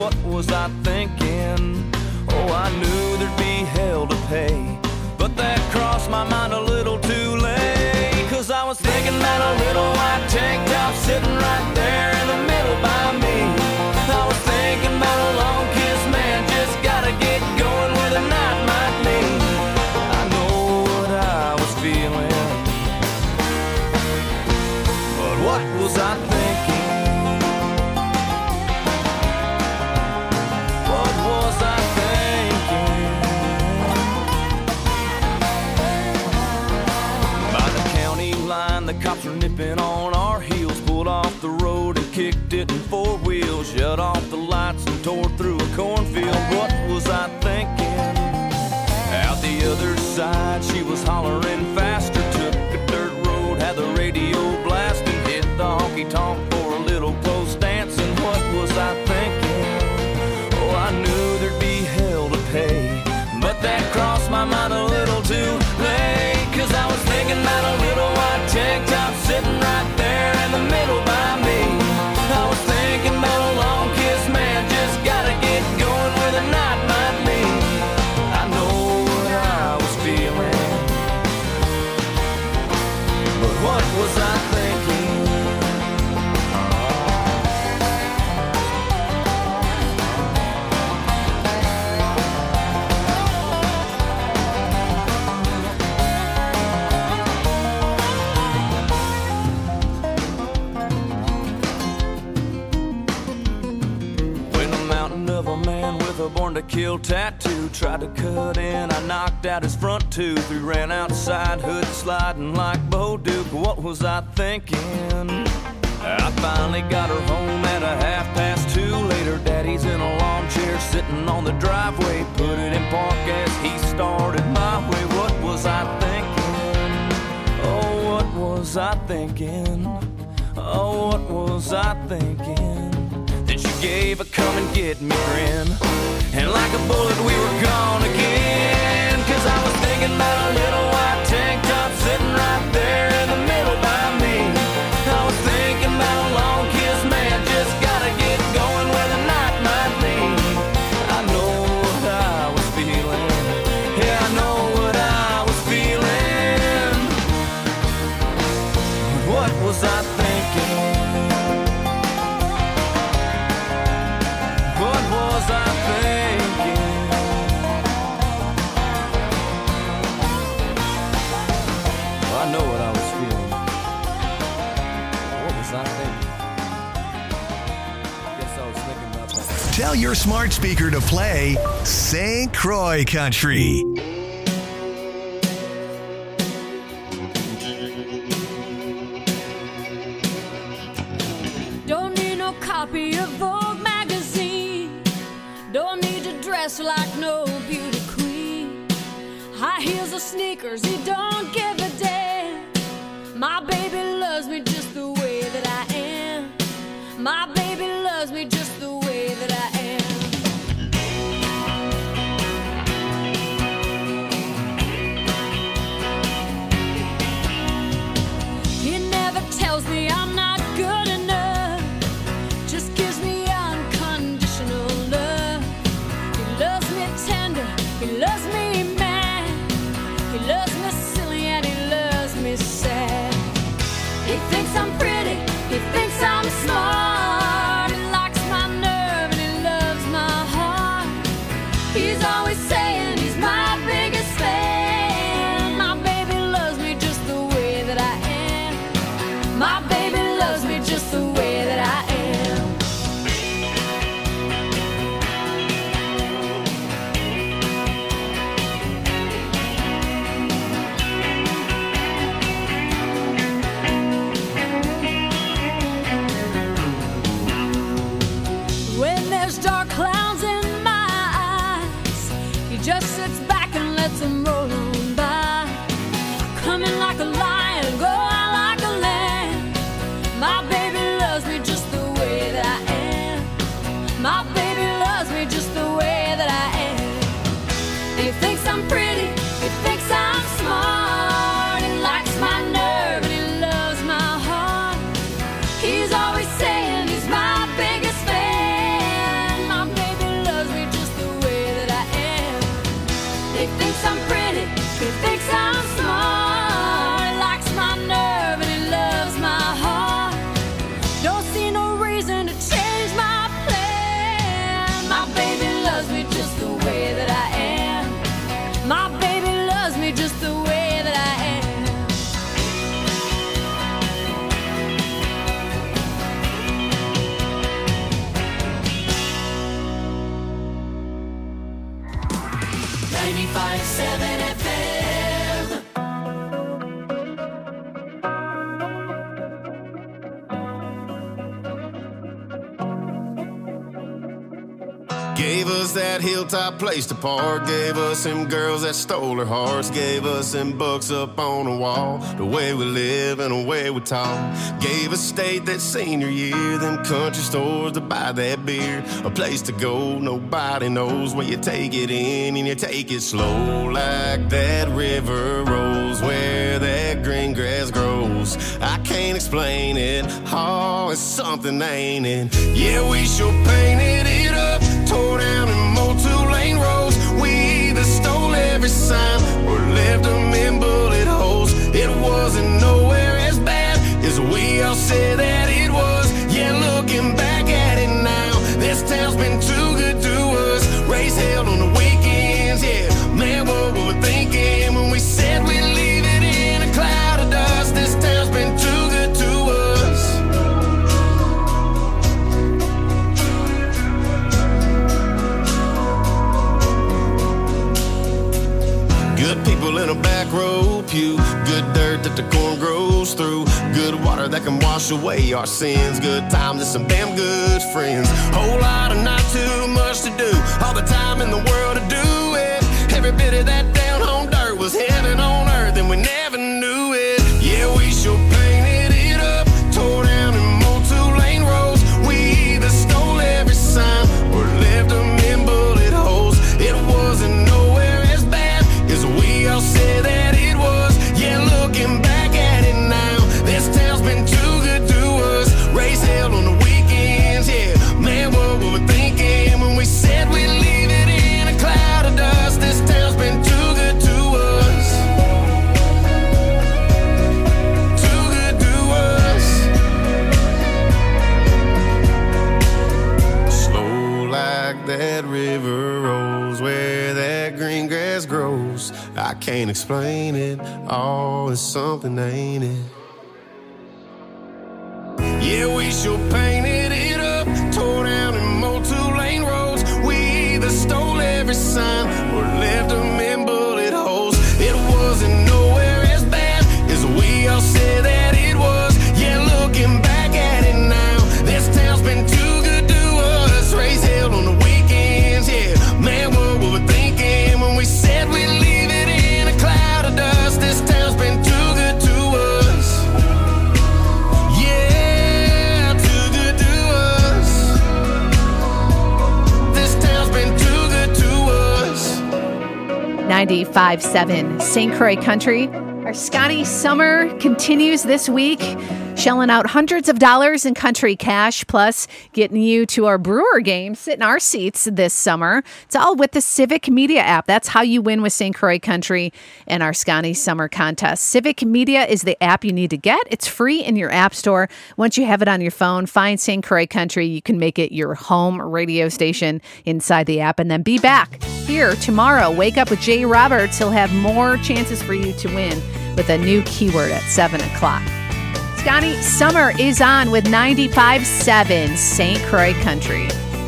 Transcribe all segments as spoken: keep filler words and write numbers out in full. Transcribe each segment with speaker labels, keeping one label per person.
Speaker 1: What was I thinking? Oh, I knew there'd be hell to pay, but that crossed my mind a little too late. Cause I was thinking that a little white tank top sitting right there in the middle by me. I was thinking about a long kiss, man, just gotta get going where the night might lead. I know what I was feeling, but what was I thinking? What was I thinking? By the county line, the cops were nipping on our heels, pulled off the road and kicked it in four wheels, shut off the lights and tore through a cornfield. What was I thinking? Out the other side, she was hollering faster, took a dirt road, had the radio blasting, hit the honky-tonk for a little close dancing. What was I thinking? Oh, I knew there'd be hell to pay, but that crossed my mind a little too late. Cause I was thinking about a little white tank top sitting right there in the middle by me. I was thinking about a long kiss, man, just gotta get going where the night might lead. I know what I was feeling, but what was I thinking? A born to kill tattoo tried to cut in, I knocked out his front tooth. We ran outside, hood sliding like Bo Duke. What was I thinking? I finally got her home at a half past two. Later, daddy's in a lawn chair sitting on the driveway, put it in park as he started my way. What was I thinking? Oh, what was I thinking? Oh, what was I thinking? Then she gave a come and get me grin, and like a bullet we were gone again. Cause I was thinking about a little white tank top sitting right there in the middle by me. I was thinking about a long kiss, man, just gotta get going where the night might lead. I know what I was feeling, yeah, I know what I was feeling, but what was I thinking? What was I thinking? Well, I know what I was feeling. What was I thinking? I guess I was thinking about that.
Speaker 2: Tell your smart speaker to play Saint Croix Country.
Speaker 3: Don't need no copy of Vogue magazine. Don't need to dress like no beauty queen. High heels or sneakers, he don't give a damn. My baby loves me just the way that I am. My baby loves me just the way that I am. He never tells me I'm not good enough, just gives me unconditional love. He loves me tender, he loves me mad, he loves me silly and he loves me sad. He thinks I'm pretty, he thinks I'm smart, he likes my nerve and he loves my heart. He's always saying he's my biggest fan. My baby loves me just the way that I am. My baby loves me just the way that I am. When there's dark clouds in my eyes, he just sits back and lets them roll on by. Coming like a lion, go out like a lamb. My baby loves me just the way that I am. My baby loves me just the way that I am. He thinks I'm pretty, he thinks I'm smart, he likes my nerve and he loves my heart. He's always saying he's my biggest fan. My
Speaker 4: ninety-five point seven F M.
Speaker 5: Gave us that hilltop place to park. Gave us them girls that stole our hearts. Gave us them books up on the wall. The way we live and the way we talk. Gave us state that senior year. Them country stores to buy that beer. A place to go, nobody knows. Where you take it in and you take it slow. Like that river rolls where that green grass grows. I can't explain it. Oh, it's something, ain't it? Yeah, we sure painted it up. Tore down and mowed two-lane roads. We either stole every sign or left them in bullet holes. It wasn't nowhere as bad as we all said that it was. Yeah, looking back at it now, this town's been too good to us. Race held on the weekends, yeah. Man, what were we thinking when we said we'd leave it in a cloud of dust? This town's been too good to us. Good people in a back row pew. Good dirt that the corn grows through. Good water that can wash away our sins. Good times and some damn good friends. Whole lot of not too much to do. All the time in the world to do it. Every bit of that down home dirt was heaven on earth and we never knew it. Yeah, we sure painted it up. Tore down and mowed two-lane roads. We either stole every sign or left them in bullet holes. It wasn't nowhere as bad as we all said that it was. Yeah, looking back at it now, this town's been too good to us. Race held on the weekends, yeah. Man, what were we thinking when we said we'd leave it in a cloud of dust? This town's been too good to us. Too good to us. Slow like that river rolls where that green grass grows. I can't explain it. Oh, it's something, ain't it? Yeah, we sure painted it up. Tore down and mowed two-lane roads. We either stole every sign or left them in bullet holes. It wasn't nowhere as bad as we all said that it was. Yeah, looking back at it now, this town's been too good to us. Race held on the weekends, yeah. Man, what were we thinking when we said we'd leave it in a cloud of dust? This town's been too good to us. Yeah, too good to us. This town's been too good to us.
Speaker 6: ninety-five point seven Saint Croix Country. Our Scotty Summer continues this week, shelling out hundreds of dollars in country cash, plus getting you to our Brewer game, sit in our seats this summer. It's all with the Civic Media app. That's how you win with Saint Croix Country and our Scotty Summer contest. Civic Media is the app you need to get. It's free in your app store. Once you have it on your phone, find Saint Croix Country. You can make it your home radio station inside the app, and then be back here tomorrow. Wake up with Jay Roberts. He'll have more chances for you to win with a new keyword at seven o'clock. Scotty Summer is on with ninety-five point seven Saint Croix Country.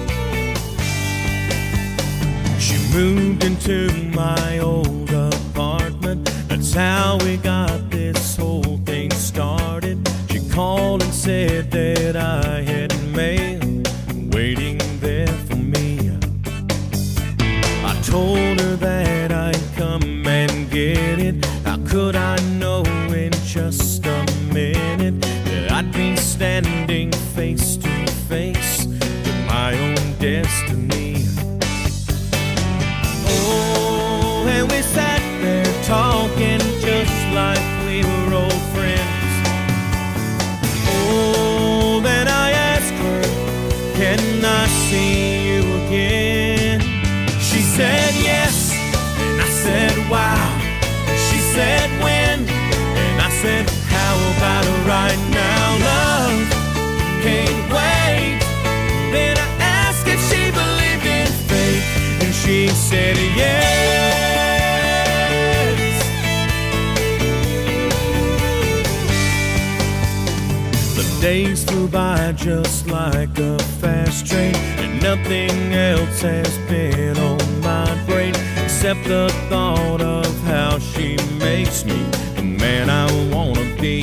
Speaker 7: She moved into my old apartment. That's how we got this whole thing started. She called and said that I had mail waiting there for me. I told her that I'd come and get it. How could I know in just a minute that I'd be standing face to face with my own destiny? Oh, and we sat there talking just like we were old friends. Oh, then I asked her, can I see you again? She said yes, and I said wow. She said when, and I said how about right now? Love can't wait. Then I asked if she believed in fate, and she said yes. The days flew by just like a fast train, and nothing else has been on my brain except the thought of how she makes me the man I wanna be.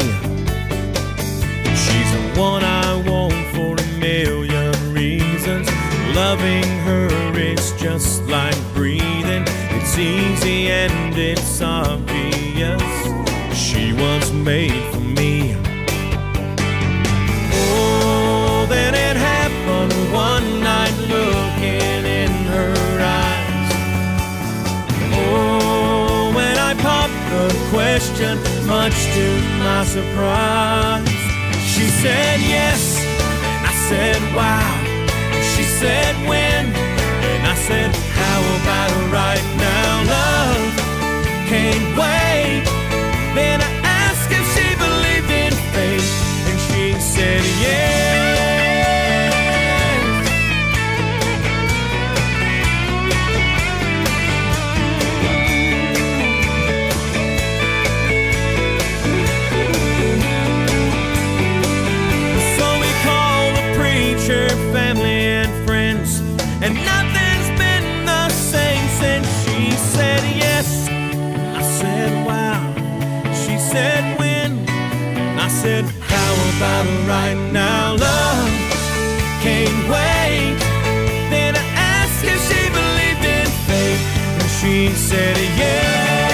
Speaker 7: She's the one I want for a million reasons. Loving her is just like breathing. It's easy and it's obvious. She was made for me. Oh, then it happened one night, looking in her eyes. Oh, when I popped the question, much to my surprise, she said yes, and I said wow. And she said when, and I said how about right now, love can't wait. Then I asked if she believed in fate, and she said yes. So we called the preacher, family and friends, and nothing's been the same since she said yes. I said wow. She said when, I said how about right now, love can't wait. Then I asked if she believed in fate, and she said yeah.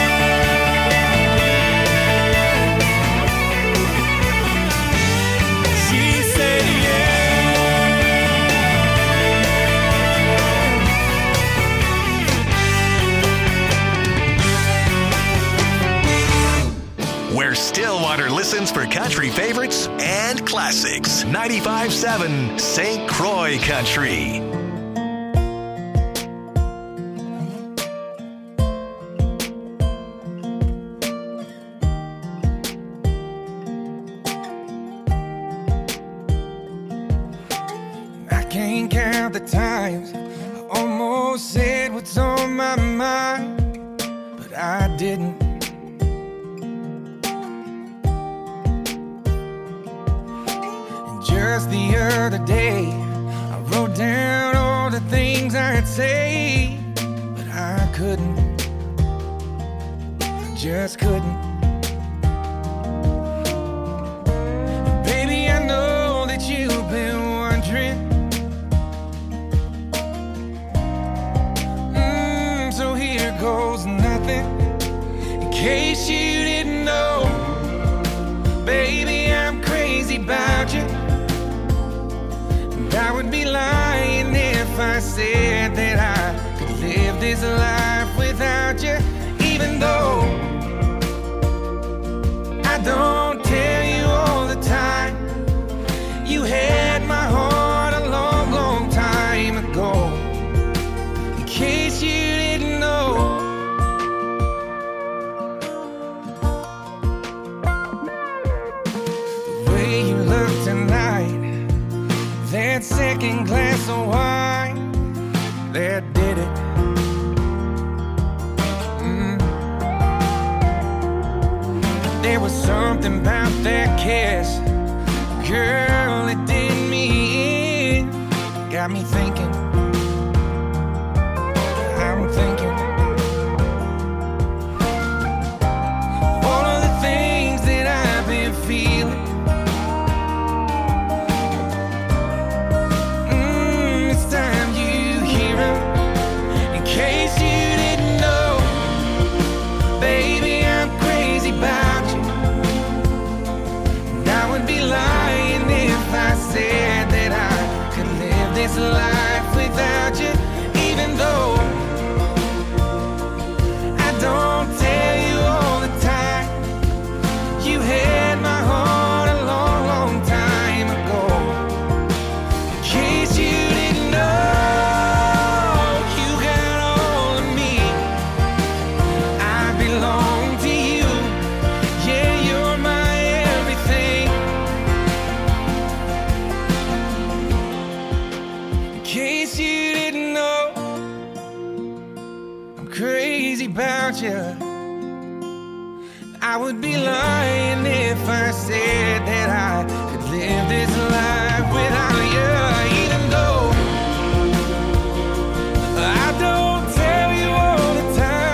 Speaker 7: She said
Speaker 2: Where Stillwater listens for country favorites and classics. ninety-five point seven Saint Croix Country.
Speaker 8: I can't count the times I almost said what's on my mind, but I didn't. Just the other day, I wrote down all the things I'd say, but I couldn't, I just couldn't. Baby, I know that you've been wondering, mm, so here goes nothing, in case you didn't know. Baby, I'm crazy about you. I would be lying if I said that I could live this life without you, even though I don't tell you all the time. You had my heart a long, long time ago, in case you didn't know. The way you look tonight, that second glass of wine, that did it. Mm. There was something about that kiss, girl, it did me in. Got me thinking, I'm thinking all of the things that I've been feeling. Said that I could live this life without you, even though I don't tell you all the time. You had my heart a long, long time ago, in case you didn't know. You got all of me, I belong to you. Yeah, you're my everything. In case you didn't know, I'm crazy about you. I would be lying if I said that I could live this life without you, even though I don't tell you all the time.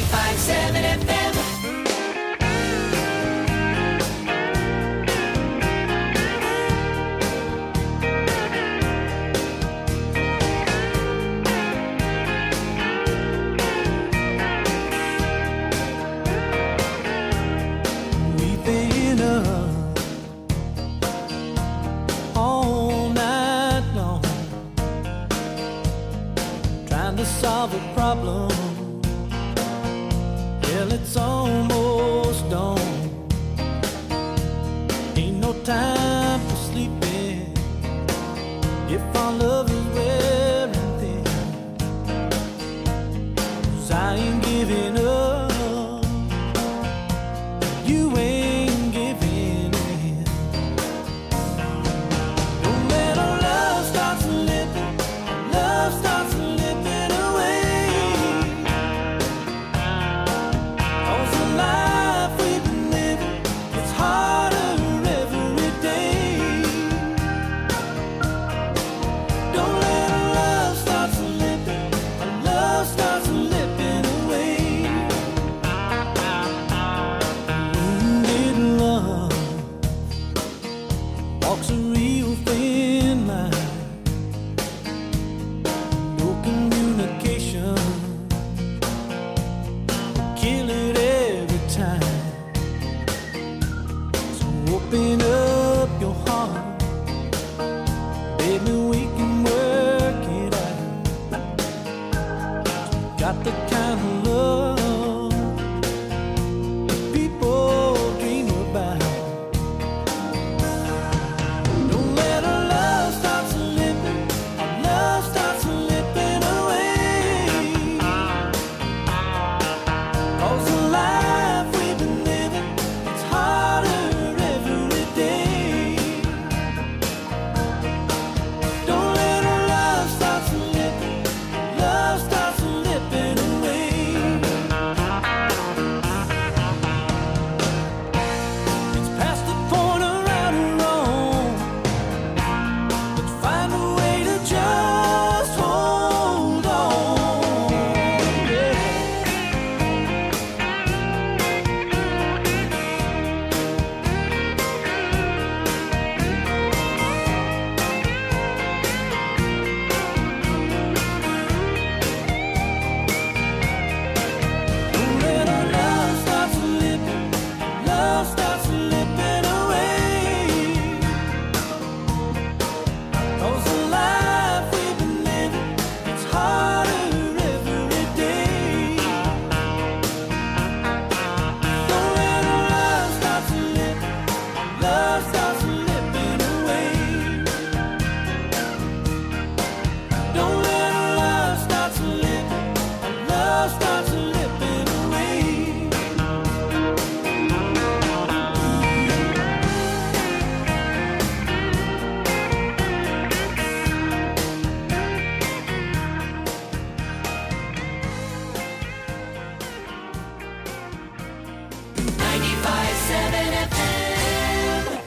Speaker 4: ninety-five seven F M.
Speaker 9: We've been up all night long, trying to solve a problem. Well, it's almost dawn. Ain't no time for sleeping if our love is wearing thin. 'Cause I ain't giving up, you ain't giving in. Don't let our love start slipping, love start slipping away. 'Cause the life we've been living, it's harder every day. Don't let our love start slipping, our love start slipping away. Wounded love walks a real thin line. No communication, kill it every time. So open up your heart, baby, we can work it out. Got the kind of love people dream about. Don't let our love start slipping, our love start slipping away. 'Cause the life we've been living, it's harder every day. Don't let our love start slipping, love start slipping away. It's past the point of right or wrong. Let's find a way to just hold on. Yeah. Don't let our love start slipping, love start slipping away. 'Cause the life we've been living, it's harder every day. Don't let our love start slipping, love start slipping away. Don't let our love start slipping, love start slipping away.
Speaker 4: ninety-five seven F M.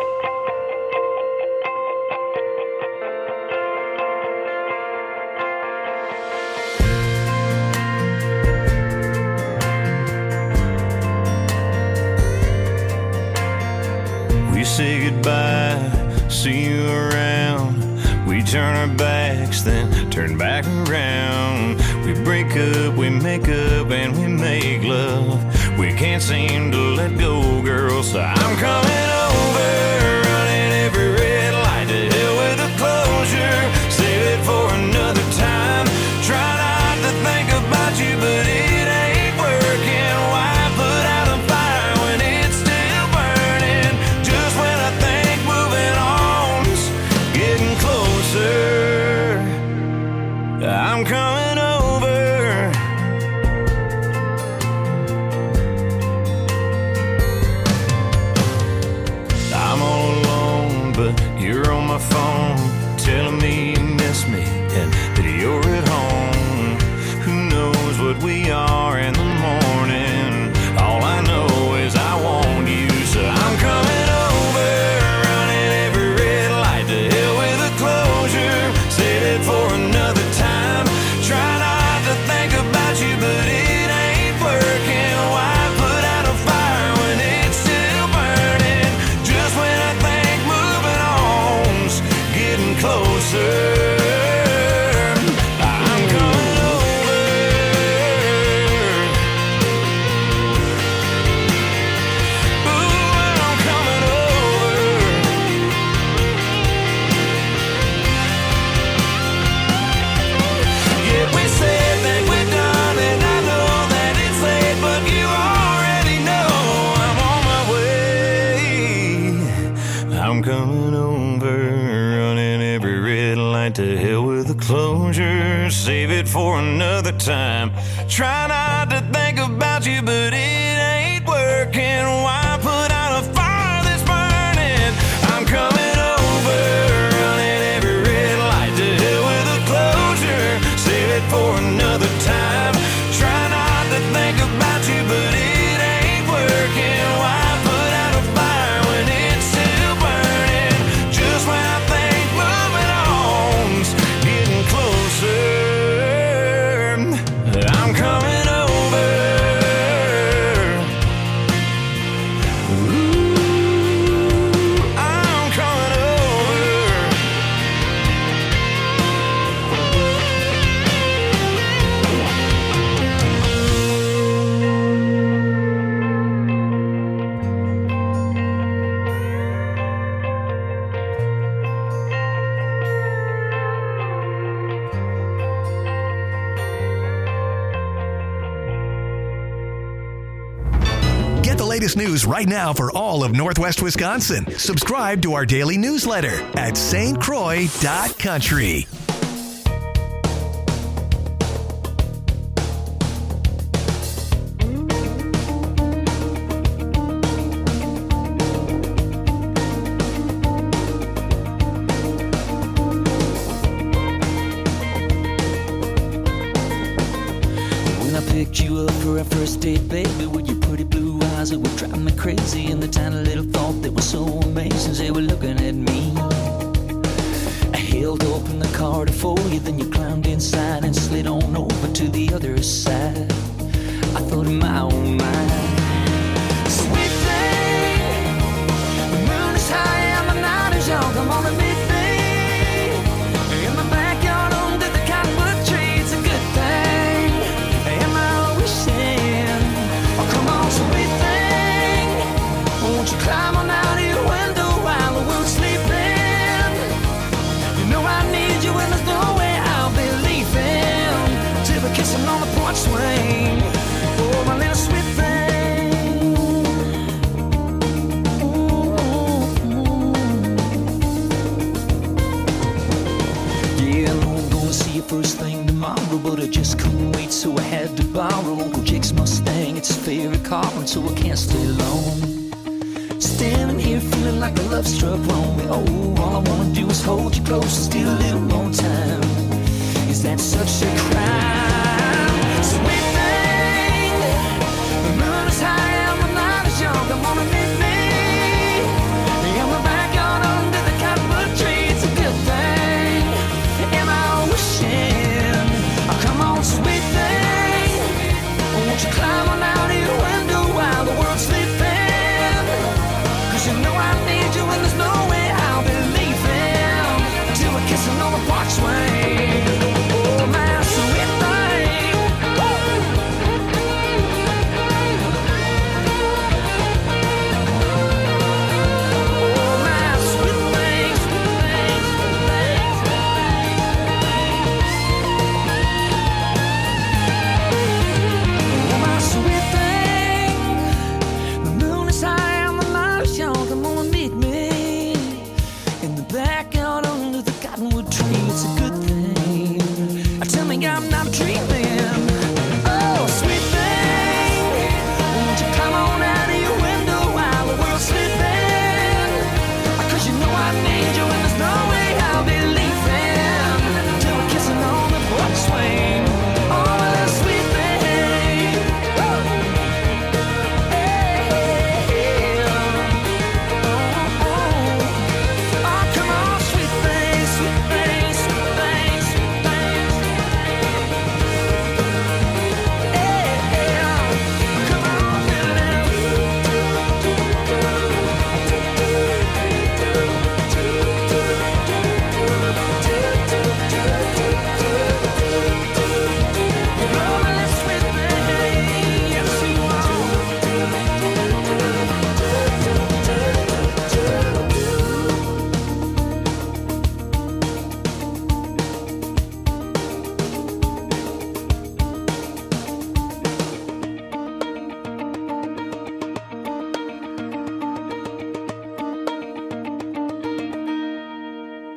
Speaker 1: We say goodbye, see you around. We turn our backs, then turn back around. We break up, we make up, and we make love. We can't seem to let go, girl, so I'm coming over, running every red light. To hell with the closure, save it for another time. Try not to think about you, but it ain't working. Why put out a fire when it's still burning? Just when I think moving on's getting closer, I'm coming over. I'm all alone, but you're on my phone, telling me you miss me and that you're at home. Who knows what we are in the morning? All I know is I want you, so I'm coming over, running every red light. To hell with the closure, save it for another time. Try closure, save it for another time. Try not to think about you, but it ain't working. Why put out a fire that's burning? I'm coming over, running every red light. To hell with a closure, save it for another time. Try not to think about you, but it ain't working. Why put out a fire when it's still burning? Just when I think moving on's getting closer, I'm coming over. Ooh, I'm coming over.
Speaker 2: Get the latest news right now for all of Northwest Wisconsin. Subscribe to our daily newsletter at S T Croix dot country.
Speaker 9: When I picked you up for our first date, baby, with your pretty blue eyes that were driving me crazy, and the tiny little thought that was so amazing, they were looking at me. I held open the car to for you, then you climbed inside and slid on over to the other side. I thought in my own mind, sweet thing, the moon is high and the night is young. Come on and meet me in the backyard under the cottonwood tree. It's a good thing. Am I wishing? Oh, come on, sweet thing, won't you climb on out of your window while the world's sleeping? You know I need you and there's no way I'll be leaving till we're kissing on the porch swing. Oh, my little sweet thing. Yeah, I know I'm gonna see you first thing tomorrow, but I just couldn't wait, so I had to borrow Uncle Jake's Mustang. It's his favorite car, and so I can't stay long. Standing here feeling like a love struck wrong. Oh, all I wanna do is hold you close and steal a little more time. Is that such a crime? Sweet thing, the moon is high and the night is young. Come on and meet me in the backyard under the cottonwood tree. It's a good thing. Am I wishing? Oh, come on, sweet thing, won't you climb on out of your window while the world's sleeping? 'Cause you know I need you and there's no way I'll be leaving till we're kissing on the porch swing. Oh, my sweet thing. Oh, my sweet thing, sweet thing, sweet thing, oh, my sweet thing. The moon is high and the light is young. Come on and meet me in the backyard under the cottonwood tree. It's a good thing. Tell me I'm not dreaming. Oh, sweet thing, won't you come on out of your window while the world's sleeping? 'Cause you know I need you and there's no way I'll be leaving till we're kissing on the porch swing. Oh, my sweet thing. Woo! Hey, oh, oh. Oh, come on, sweet thing, sweet thing, sweet thing, sweet thing.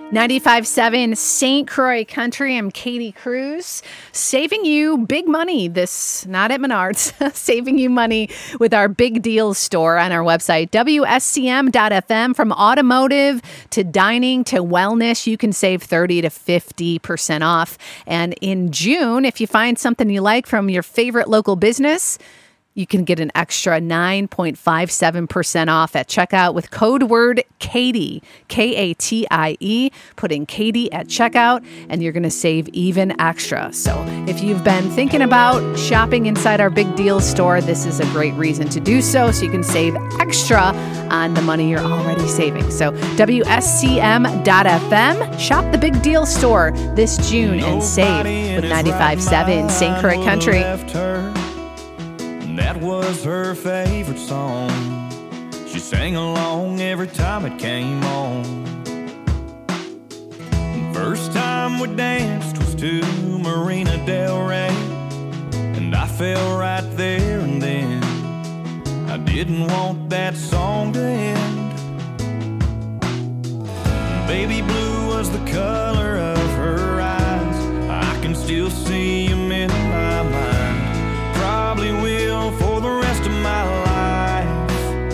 Speaker 6: ninety-five point seven Saint Croix Country. I'm Katie Cruz, saving you big money this, not at Menards, saving you money with our big deals store on our website, W S C M dot F M. From automotive to dining to wellness, you can save thirty to fifty percent off. And in June, if you find something you like from your favorite local business, you can get an extra nine point five seven percent off at checkout with code word Katie, K A T I E. Put in Katie at checkout, and you're going to save even extra. So if you've been thinking about shopping inside our big deal store, this is a great reason to do so, so you can save extra on the money you're already saving. So W S C M dot F M, shop the big deal store this June and save with ninety-five point seven Saint Croix Country.
Speaker 1: That was her favorite song. She sang along every time it came on. First time we danced was to Marina Del Rey, and I fell right there and then. I didn't want that song to end. Baby blue was the color of her eyes. I can still see them in my mind. Probably will for the rest of my life.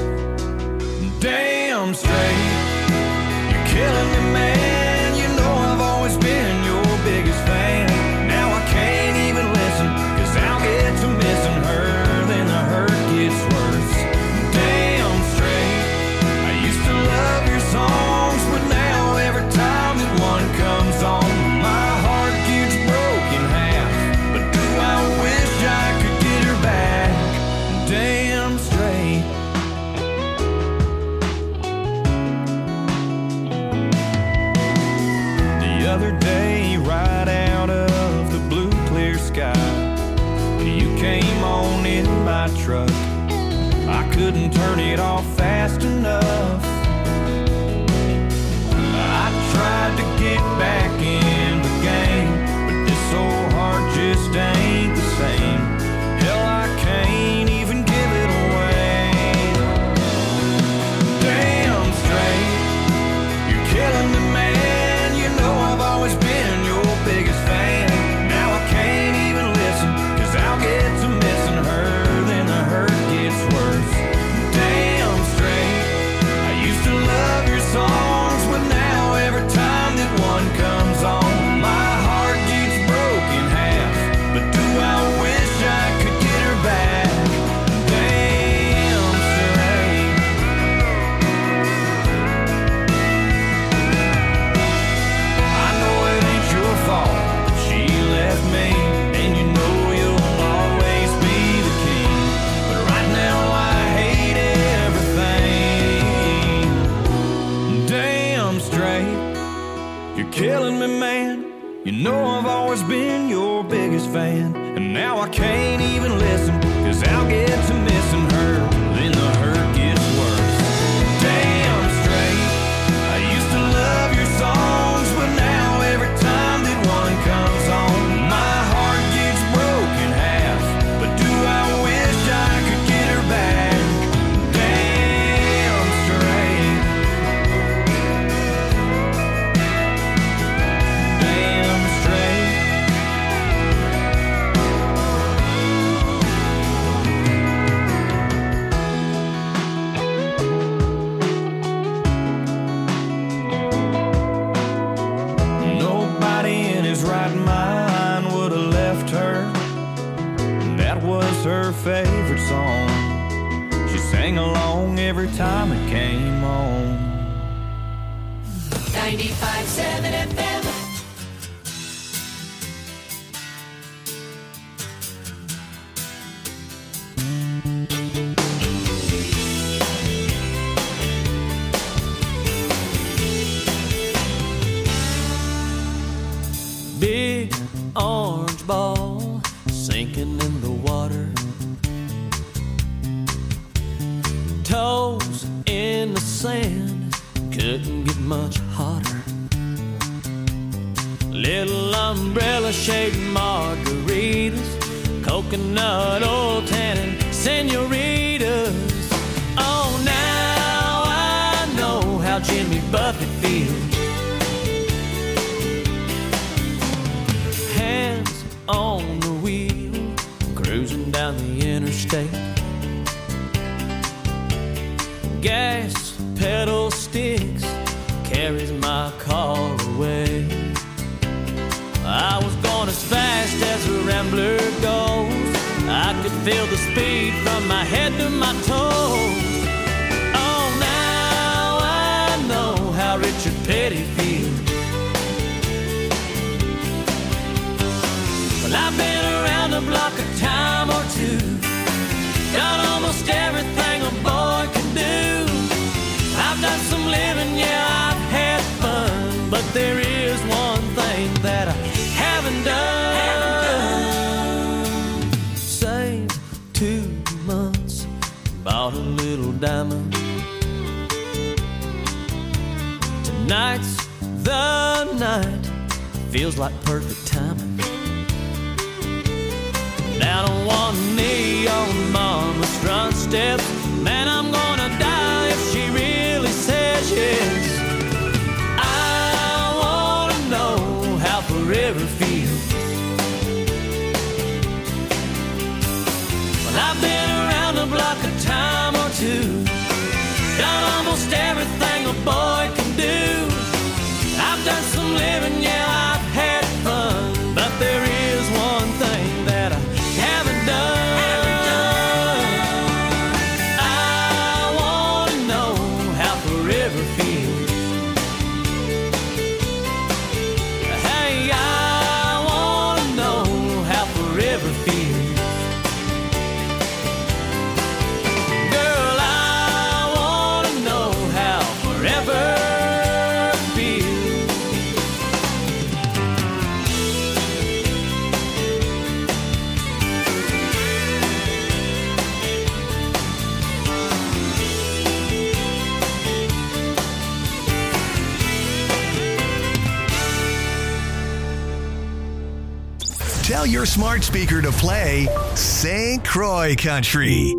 Speaker 1: Damn straight, you're killing me, man. You know I've always been your biggest fan. Now I can't even listen, cause I'll get to missing her, then the hurt gets worse. Damn straight, I used to love your songs, but now every time that one comes on, my heart gets broken half. But do I wish I could back, damn straight. The other day, right out of the blue clear sky, you came on in my truck. I couldn't turn it off fast enough. I tried to get back in the game, but this old heart just ain't the same. Hell, I can't even give it away. Damn straight, you're killing me, man. You know I've always been your biggest fan. Now I can't even listen, cause I'll get to missing her, then the hurt gets worse. Damn straight, I used to love your songs, but now every time that one comes on, my heart gets broken half. But do I wish I could get her back? Damn straight. I know it ain't your fault that she left me, and you know you'll always be the king. But right now I hate everything. Damn straight, you're killing me, man. You know I've always been your biggest fan, and now I can't even listen, cause I'll get to missing her, then the hurt gets worse. Damn straight, I used to love your songs, but now every time that one comes on, my heart gets broken half. But do I wish I could get her back? Damn straight. Damn straight. Nobody in his right mind would have left her. That was her favorite song. She sang along every time it came on.
Speaker 4: ninety-five point seven F M.
Speaker 9: Big orange ball sinking in the water, toes in the sand, couldn't get much hotter. Little umbrella shaped margaritas, coconut oil tannin senoritas. Oh, now I know how Jimmy Buffett feels.
Speaker 7: down the interstate. Gas pedal sticks carries my car away. I was going as fast as a rambler goes. I could feel the speed from my head to my toes. Oh, now I know how Richard Petty feels. Well, I've been around the block a time or two, done almost everything a boy can do. I've done some living, yeah, I've had fun, but there is one thing that I haven't done. Haven't done. Saved two months, bought a little diamond. Tonight's the night, feels like perfect timing. Down on one knee on mama's front steps, man, I'm gonna die if she really says yes. I wanna know how forever feels. Well, I've been around the block a time or two, done almost everything a boy can do. I've done some living, yeah, I've had fun, but there is one thing that I haven't done. Haven't done. I wanna know how forever feels. Hey, I wanna know how forever feels. Girl, I wanna know how forever.
Speaker 2: Tell your smart speaker to play Saint Croix Country.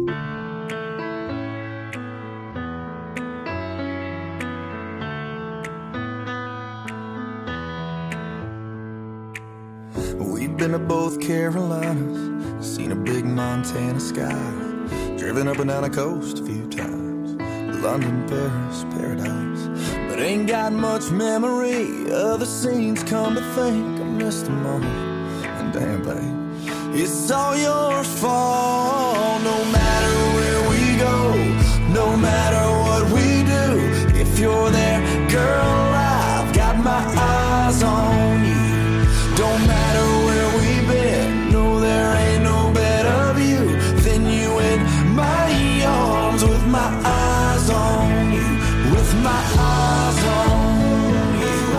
Speaker 10: We've been to both Carolinas, seen a big Montana sky, driven up and down the coast a few times, London, Paris, paradise, but ain't got much memory of the scenes. Come to think, I missed them all. Damn, babe, it's all your fault. No matter where we go, no matter what we do, if you're there, girl, I've got my eyes on you. Don't matter where we've been, no, there ain't no better view than you in my arms, with my eyes on you, with my eyes on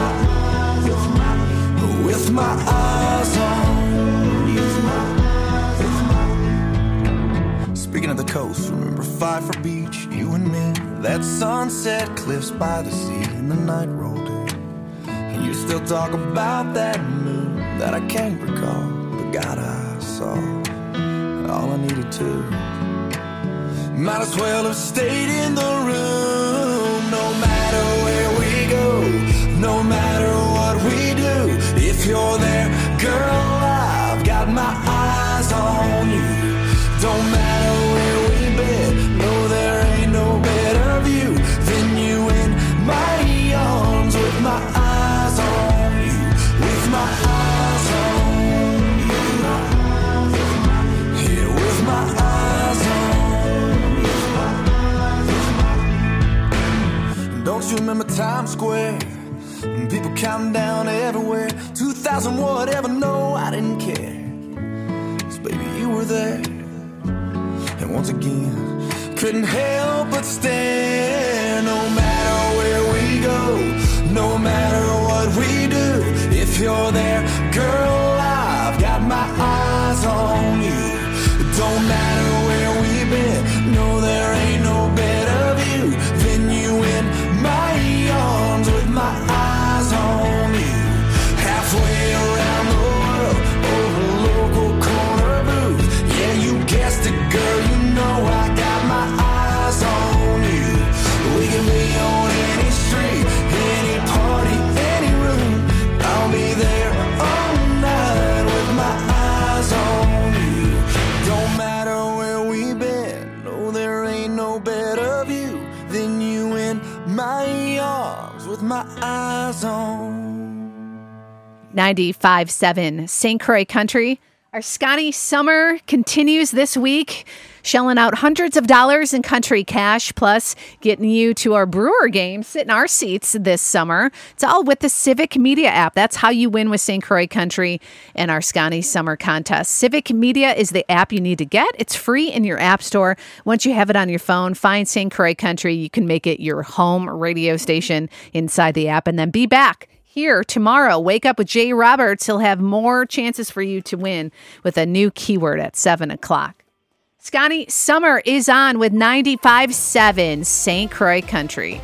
Speaker 10: you, with my eyes on you. Speaking of the coast, remember Pfeiffer Beach, you and me, that sunset cliffs by the sea, and the night rolled in, and you still talk about that moon that I can't recall, but God, I saw all I needed to. Might as well have stayed in the room. No matter where we go, no matter what we do, if you're there, girl, I've got my eyes on you. Don't matter where we've been, no, there ain't no better view than you in my arms, with my eyes on you, with my eyes on you, yeah, with my eyes on you. Don't you remember Times Square? People counting down everywhere, two thousand whatever, no, I didn't care, 'cause baby, you were there. And once again, couldn't help but stare. No matter where we go, no matter what we do, if you're there, girl, I've got my eyes on you. Don't matter where we've been, no, there ain't no better view than you in my arms, with my eyes on you. Halfway around the world, over a local corner booth, yeah, you guessed it, girl, you know I got my eyes on you. We can be on any street, any party, any room, I'll be there all night with my eyes on you. Don't matter eyes on.
Speaker 6: ninety-five point seven Saint Croix Country. Our Scotty Summer continues this week, shelling out hundreds of dollars in country cash, plus getting you to our Brewer game, sit in our seats this summer. It's all with the Civic Media app. That's how you win with Saint Croix Country and our Scotty Summer contest. Civic Media is the app you need to get. It's free in your app store. Once you have it on your phone, find Saint Croix Country. You can make it your home radio station inside the app, and then be back here tomorrow. Wake up with Jay Roberts. He'll have more chances for you to win with a new keyword at seven o'clock. Scotty Summer is on with ninety-five point seven Saint Croix Country.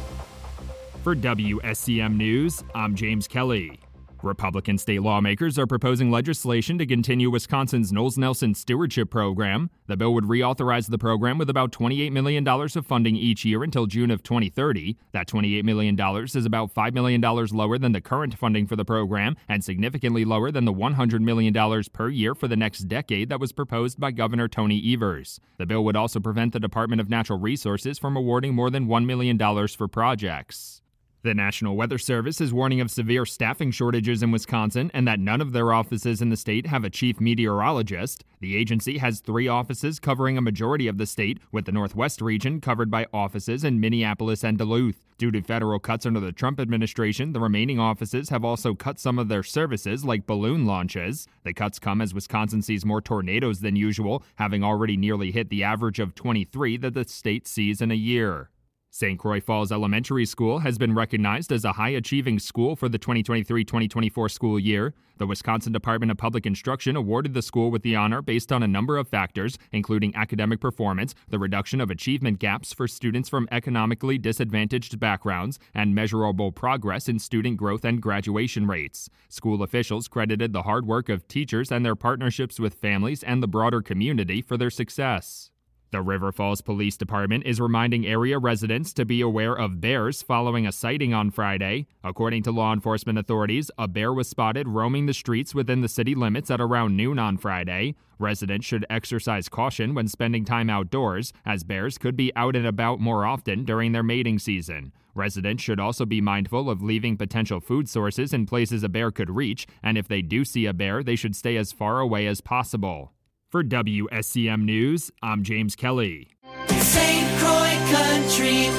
Speaker 11: For W S C M News, I'm James Kelly. Republican state lawmakers are proposing legislation to continue Wisconsin's Knowles Nelson Stewardship Program. The bill would reauthorize the program with about twenty-eight million dollars of funding each year until June of twenty thirty. That twenty-eight million dollars is about five million dollars lower than the current funding for the program and significantly lower than the one hundred million dollars per year for the next decade that was proposed by Governor Tony Evers. The bill would also prevent the Department of Natural Resources from awarding more than one million dollars for projects. The National Weather Service is warning of severe staffing shortages in Wisconsin and that none of their offices in the state have a chief meteorologist. The agency has three offices covering a majority of the state, with the Northwest region covered by offices in Minneapolis and Duluth. Due to federal cuts under the Trump administration, the remaining offices have also cut some of their services, like balloon launches. The cuts come as Wisconsin sees more tornadoes than usual, having already nearly hit the average of twenty-three that the state sees in a year. Saint Croix Falls Elementary School has been recognized as a high-achieving school for the twenty twenty-three twenty twenty-four school year. The Wisconsin Department of Public Instruction awarded the school with the honor based on a number of factors, including academic performance, the reduction of achievement gaps for students from economically disadvantaged backgrounds, and measurable progress in student growth and graduation rates. School officials credited the hard work of teachers and their partnerships with families and the broader community for their success. The River Falls Police Department is reminding area residents to be aware of bears following a sighting on Friday. According to law enforcement authorities, a bear was spotted roaming the streets within the city limits at around noon on Friday. Residents should exercise caution when spending time outdoors, as bears could be out and about more often during their mating season. Residents should also be mindful of leaving potential food sources in places a bear could reach, and if they do see a bear, they should stay as far away as possible. For W S C M News, I'm James Kelly.
Speaker 4: Saint Croix Country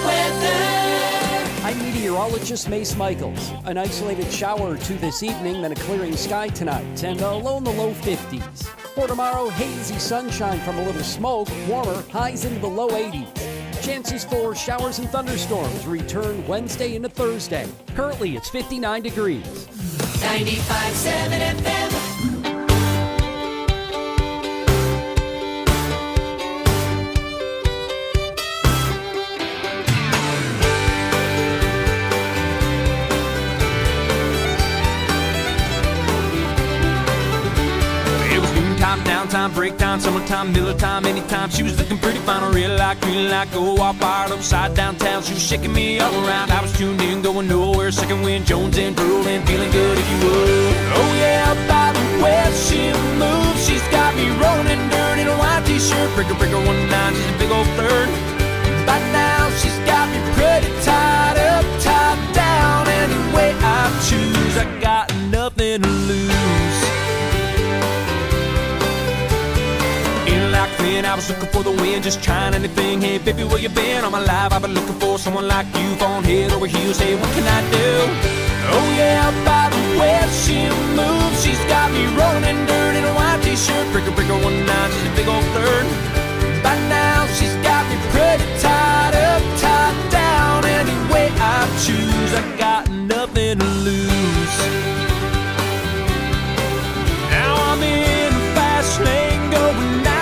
Speaker 4: weather.
Speaker 12: I'm meteorologist Mace Michaels. An isolated shower or two this evening, then a clearing sky tonight, and a low in the low fifties. For tomorrow, hazy sunshine from a little smoke, warmer, highs into the low eighties. Chances for showers and thunderstorms return Wednesday into Thursday. Currently, it's fifty-nine degrees.
Speaker 4: ninety-five point seven F M.
Speaker 8: Downtime, breakdown, summertime, middle time, anytime. She was looking pretty fine, real like, green like, go all fired upside downtown. She was shaking me all around. I was tuned in, going nowhere. Second wind, Jones and rolling, feeling good if you would. Oh yeah, by the way she moves, she's got me rolling dirt in a white t-shirt. Breaker, breaker, one nine, she's a big old flirt. By now she's got me pretty tied up, tied down. Any way I choose, I got nothing to lose. Like then I was looking for the win, just trying anything. Hey baby, where you been? All my life I've been looking for someone like you, falling head over heels. Hey, what can I do? Oh yeah, by the way she moves, she's got me rolling dirt in a white t-shirt. Breaker, breaker, one nine, she's a big old flirt. By now she's got me pretty tied up, tied down. Any way I choose, I got nothing to lose. Now I'm in a fast lane going now.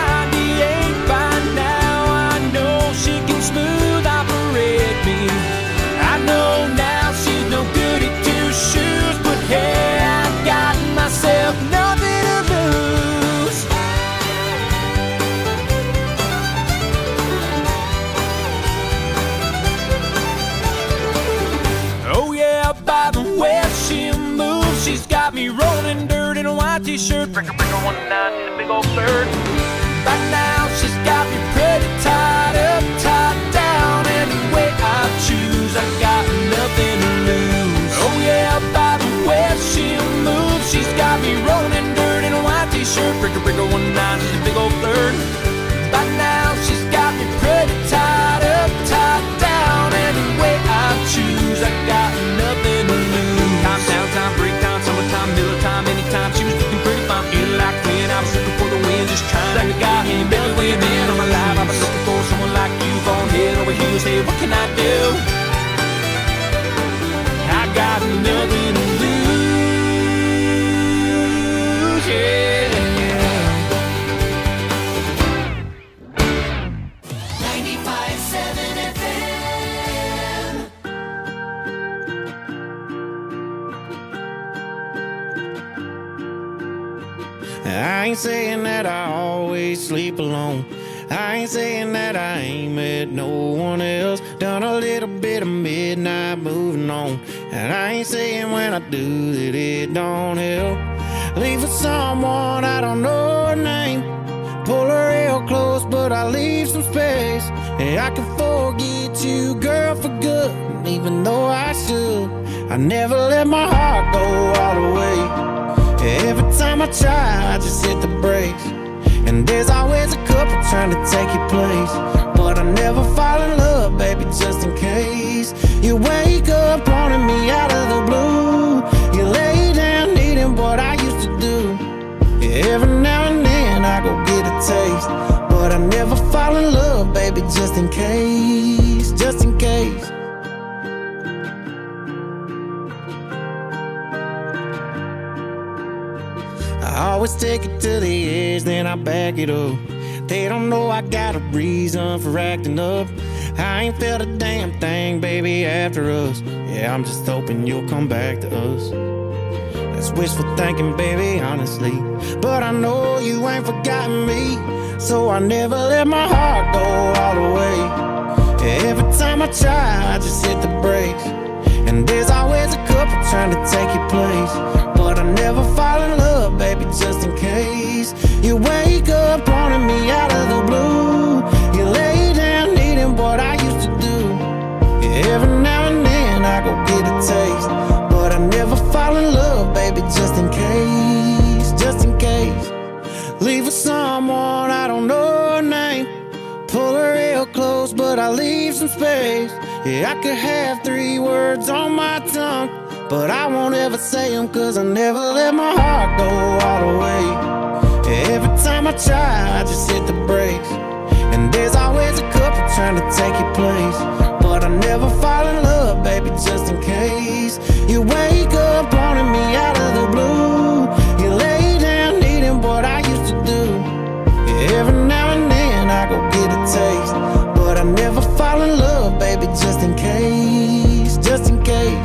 Speaker 8: Smooth operate me. I know now she's no good at two shoes, but hey, I got myself nothing to lose. Oh yeah, by the way she moves, she's got me rolling dirt in a white t-shirt. Breaker, breaker, one nine, in a big old bird. By now she's got me pretty tied up, tied down. Any way I choose, I got nothing to lose. I ain't saying that I always sleep alone. I ain't saying that I ain't met no one else. Done a little bit of midnight moving on. And I ain't saying when I do that it don't help. Leave for someone I don't know her name. Pull her real close, but I leave some space. And I can forget you, girl, for good. And even though I should, I never let my heart go all the way. Every time I try, I just hit the brakes. And there's always a couple trying to take your place. But I never fall in love, baby, just in case. You wake up wanting me out of the blue. You lay down needing what I used to do. Every now and then I go get a taste. But I never fall in love, baby, just in case. Just in case. I always take it to the edge, then I back it up. They don't know I got a reason for acting up. I ain't felt a damn thing, baby, after us. Yeah, I'm just hoping you'll come back to us. That's wishful thinking, baby, honestly. But I know you ain't forgotten me. So I never let my heart go all the way. Every time I try, I just hit the brakes. And there's always a couple trying to take your place. But I never fall in love, baby, just in case. You wake up wanting me out of the blue. You lay down needing what I used to do. Every now and then I go get a taste. But I never fall in love, baby, just in case. Just in case. Leave for someone I don't know her name. Pull her real close, but I leave some space. Yeah, I could have three words on my tongue, but I won't ever say them, cause I never let my heart go all the way. Every time I try, I just hit the brakes. And there's always a couple trying to take your place. But I never fall in love, baby, just in case. You wake up wanting me out of the blue. You lay down needing what I used to do. Every now and then I go get a taste. But I never fall in love, baby, just in case. Just in case.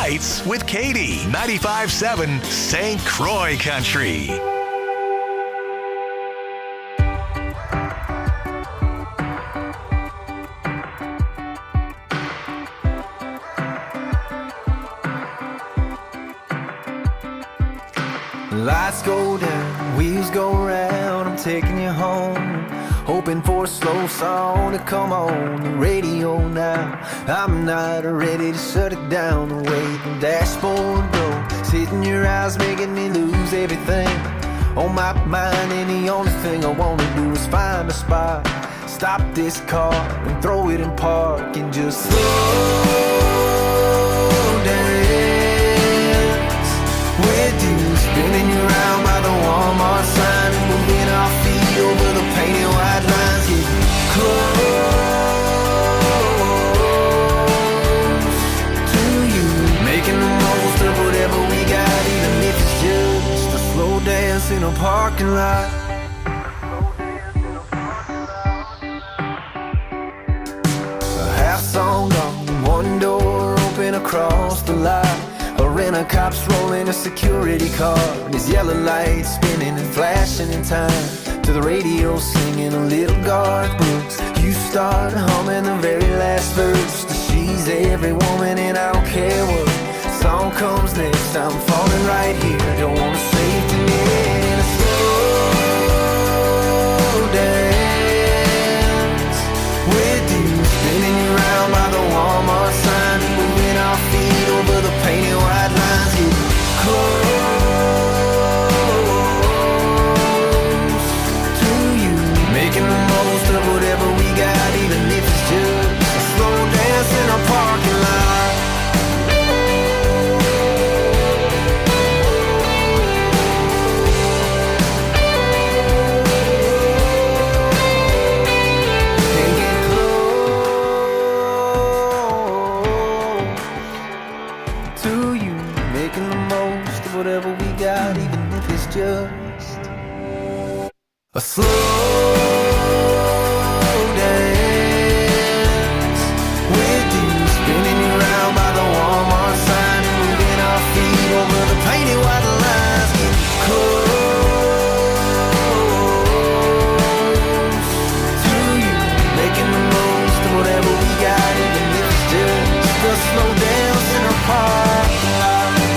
Speaker 2: Lights with Katie. ninety-five point seven Saint Croix Country.
Speaker 10: Lights go down, wheels go round, I'm taking you home. Hoping for a slow song to come on the radio now. I'm not ready to shut it down. The way the dashboard goes, hitting your eyes, making me lose everything on my mind. And the only thing I wanna do is find a spot, stop this car and throw it in park and just slow dance with you, spinning you around by the Walmart sign and moving our feet over the painted white lines. Get close to you, making the most of whatever we got, even if it's just a slow dance in a parking lot. A half song gone, one door open across the lot. A rent-a-cop's rolling a security car, and his yellow lights spinning and flashing in time to the radio singing a little Garth Brooks. You start humming the very last verse to She's Every Woman and I Don't Care What song comes next. I'm falling right here, don't wanna save the end. A slow dance with you, spinning you around by the Walmart sign and moving our feet over the painted white lines. Get close to you, making the most of whatever we got, even if it's just a slow dance in a parking lot. And get close to you, making the most of whatever we got, even if it's just a slow dance with you, spinning you around by the Walmart sign and moving our feet over the painted white lines. Get close to you, making the most of whatever we got, even if it's just a slow dance in a parking lot.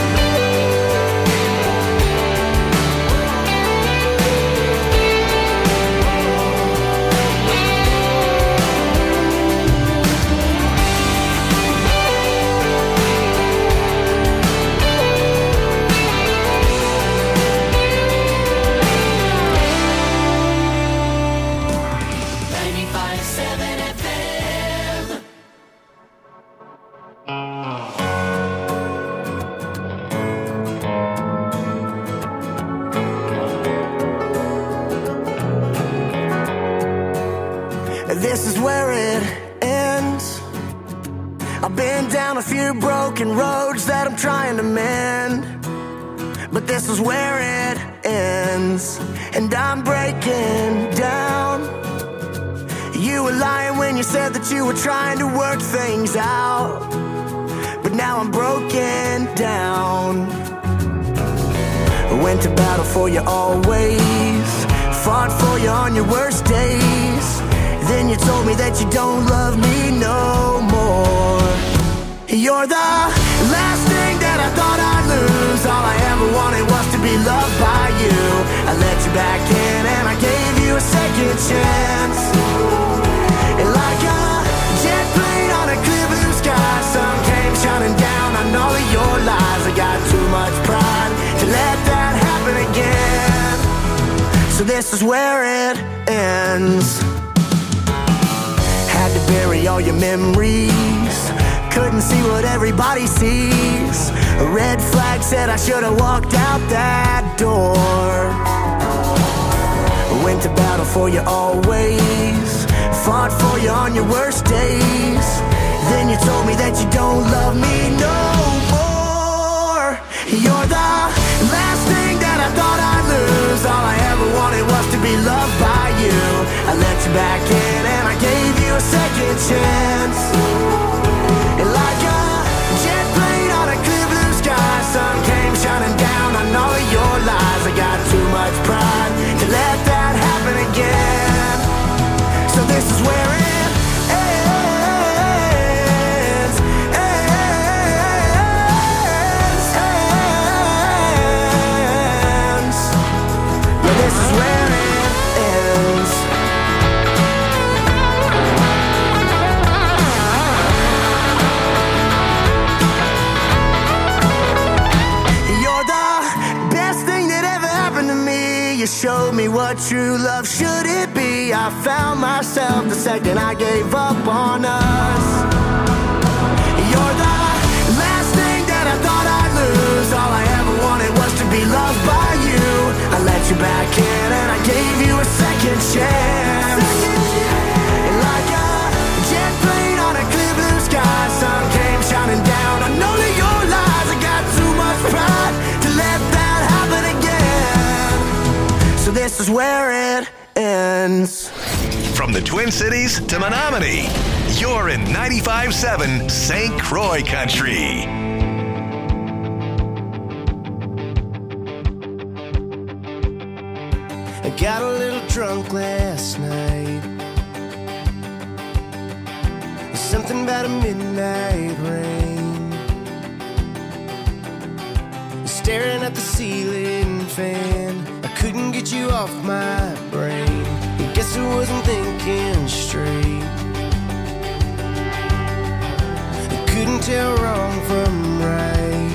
Speaker 4: ninety-five point seven F M.
Speaker 13: This is where it ends. I've been down a few broken roads that I'm trying to mend, but this is where it ends, and I'm breaking down. You were lying when you said that you were trying to work things out, but now I'm broken down. I went to battle for you always, fought for you on your worst days. Then you told me that you don't love me no more. You're the last thing that I thought I'd lose. All I ever wanted was to be loved by you. I let you back in and I gave you a second chance. And like a jet plane on a clear blue sky, sun came shining down on all of your lies. I got too much pride to let that happen again. So this is where it ends. Had to bury all your memories, couldn't see what everybody sees. A red flag said I should have walked out that door. Went to battle for you always, fought for you on your worst days. Then you told me that you don't love me no more. You're the last thing that I thought I'd lose. All I ever wanted was to be loved by you. I let you back in and I gave you a second chance. And like a jet plane on a clear you showed me what true love should it be. I found myself the second I gave up on us. You're the last thing that I thought I'd lose. All I ever wanted was to be loved by you. I let you back in and I gave you a second chance. And like a jet plane on a clear blue sky, sun came shining down. I know that your lies, I got too much pride to let that happen again. So this is where it ends.
Speaker 2: From the Twin Cities to Menominee, you're in ninety-five seven Saint Croix Country.
Speaker 13: I got a little drunk last night. Something about a midnight rain. Staring at the ceiling fan, I couldn't get you off my brain. I guess I wasn't thinking straight. I couldn't tell wrong from right.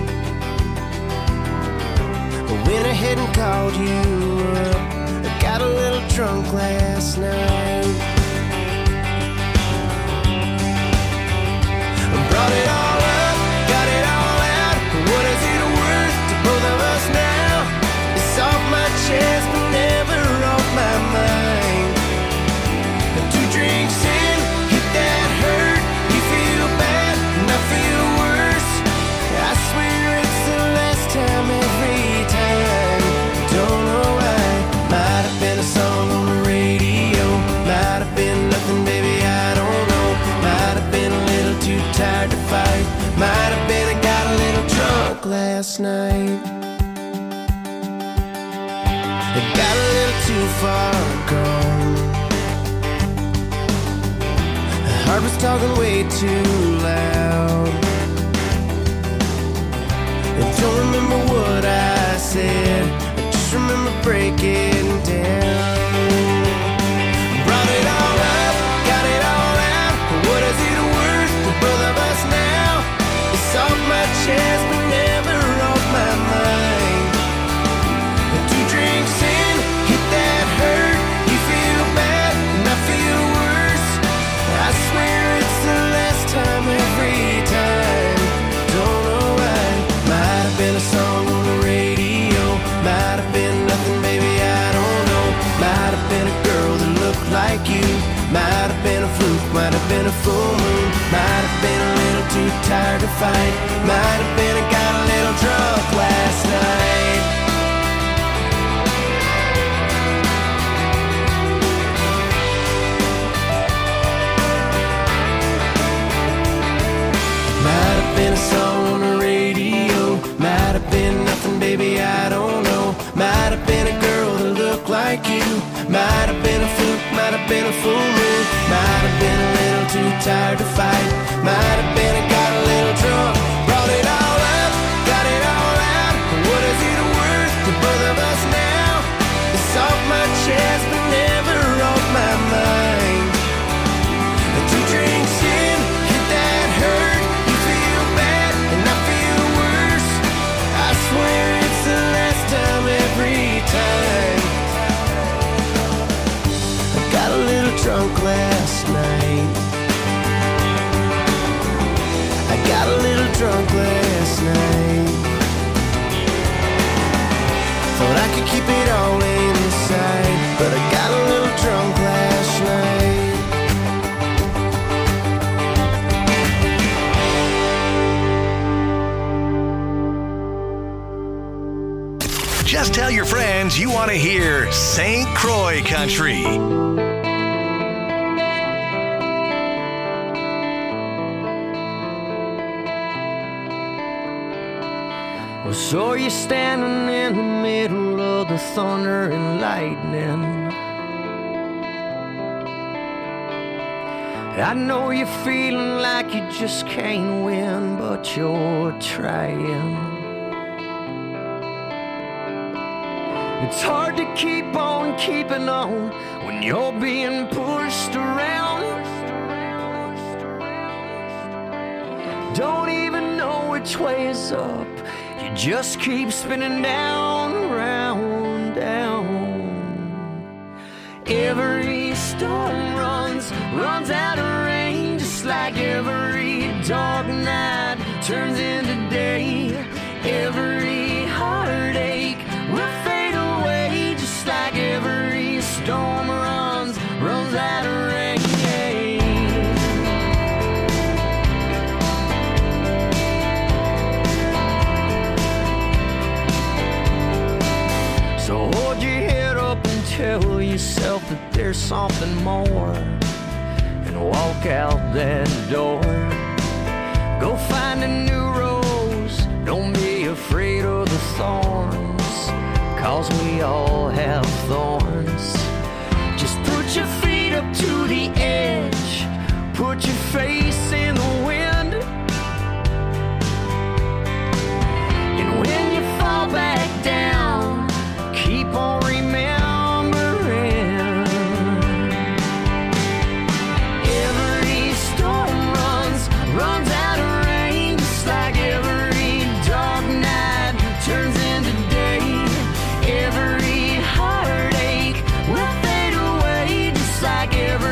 Speaker 13: I went ahead and called you up. I got a little drunk last night. Brought it all up, got it all out. What is it worth to both of us now? It's off my chest, but never off my mind. Two drinks in, hit that hurt. You feel bad, and I feel worse. I swear it's the last time every time. Don't know why. Might have been a song on the radio. Might have been nothing, baby, I don't know. Might have been a little too tired to fight. Might have been I got a little drunk last night. I got a little too far gone. My heart was talking way too loud. I don't remember what I said, I just remember breaking down. Brought it all up, got it all out. What is it worth to both of us now? It's off my chest, but never off my mind. Two drinks in, hit that hurt. You feel bad, and I feel worse. I swear it's the last time every time. Don't know why. Might have been a song on the radio. Might have been nothing, baby, I don't know. Might have been a girl that looked like you. Might have been a fluke, might have been a full moon. Might have been a little too tired to fight. Might have been I got a little drunk last night. Might have been a song on the radio. Might have been nothing, baby, I don't know. Might have been a girl that looked like you. Might have been a fluke, might have been a full moon. Might have been a little too tired to fight. Might have been I got a little drunk. Brought it all up, got it all out. What is it worth to both of us now? It's off my chest, but never off my mind. Two drinks in, hit that hurt. You feel bad, and I feel worse. I swear it's the last time every time. I got a little drunk last night. I got a little drunk last night. Thought I could keep it all inside, but I got a little drunk last night.
Speaker 2: Just tell your friends you want to hear Saint Croix Country.
Speaker 1: Well, so you're standing in the middle of the thunder and lightning. I know you're feeling like you just can't win, but you're trying. It's hard to keep on keeping on when you're being pushed around. Don't even know which way is up. You just keep spinning down, round, down. Every storm runs, runs out of rain, just like every dark night turns into day. Every heartache will fade away, just like every storm runs, runs out of rain. So hold your head up and tell yourself that there's something more, and walk out that door. Go find a new rose, don't be afraid of the thorns, cause we all have thorns. Just put your feet up to the edge, put your faith